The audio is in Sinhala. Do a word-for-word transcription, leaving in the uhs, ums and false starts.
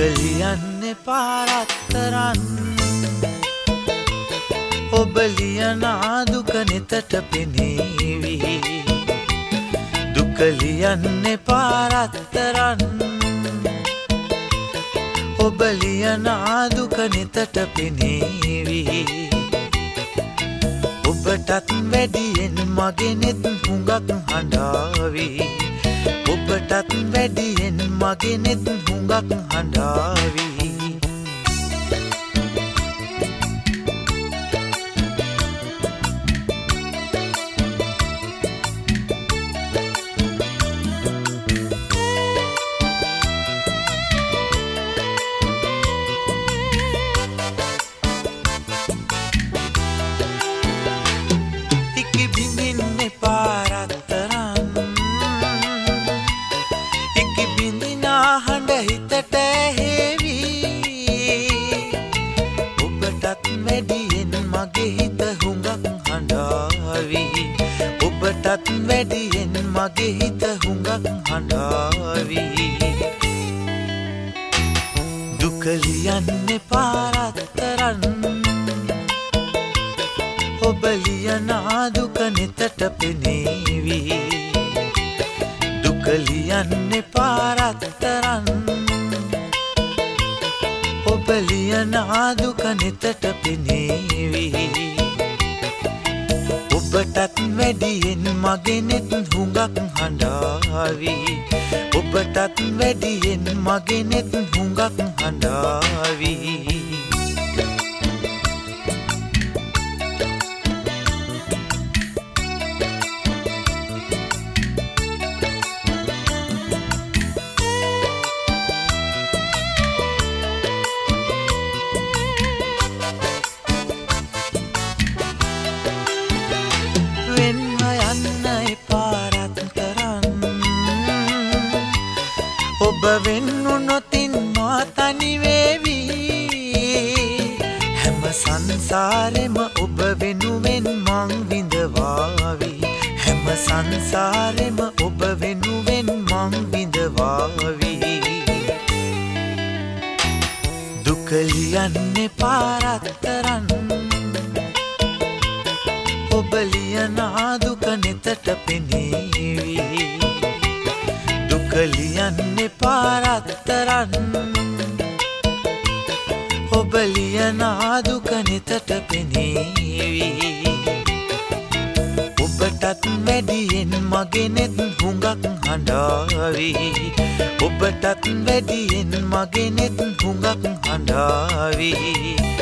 ලියන්නේ පාරත්තරන් ඔබ ලියන දුක නෙතට පෙනේවි දුක ලියන්නේ පාරත්තරන් ඔබ ලියන දුක නෙතට පෙනේවි ඔබටත් වැඩියෙන් මගේ නෙත් හුඟක් හඬාවි ඔබටත් වැඩියෙන් මගේ නෙත් හුඟක් හඬාවි ඉකි බිඳින්නේ පාරත්තරන් ඉකි බිඳිනා හඬ හිතට ඇහෙවි ඔබටත් වැඩියෙන් මගේ හිත හුඟක් හඬාවි ඔබටත් වැඩියෙන් මගේ හිත හුඟක් හඬාවි දුක ලියන්නේ පාරත්තරන් ඔබ ලියන දුක නෙතට පෙනේවි දුක ලියන්නේ පාරත්තරන් ඔබ ලියන දුක නෙතට පෙනේවි ඔබටත් වැඩියෙන් මගේ නෙත් හුඟක් හඬාවි ඔබටත් වැඩියෙන් මගේ නෙත් හුඟක් හඬාවි වෙන්ව යන්න එපාරත්තරන් ඔබ වෙන්නුනොතින් මා තනි වේවි හැම සංසාරෙම ඔබ වෙනුවෙන් මං විඳවාවි හැම සංසාරෙම ඔබ වෙනුවෙන් මං විඳවාවි දුක ලියන්නේ පාරත්තරන් ඔබ ලියන දුක නෙතට පෙනේවි දුක ලියන්නේ පාරත්තරන් ඔබ ලියන දුක නෙතට පෙනේවි ඔබටත් වැඩියෙන් මගේ නෙත් හුඟක් හඬාවි ඔබටත් වැඩියෙන් මගේ නෙත් හුඟක් හඬාවි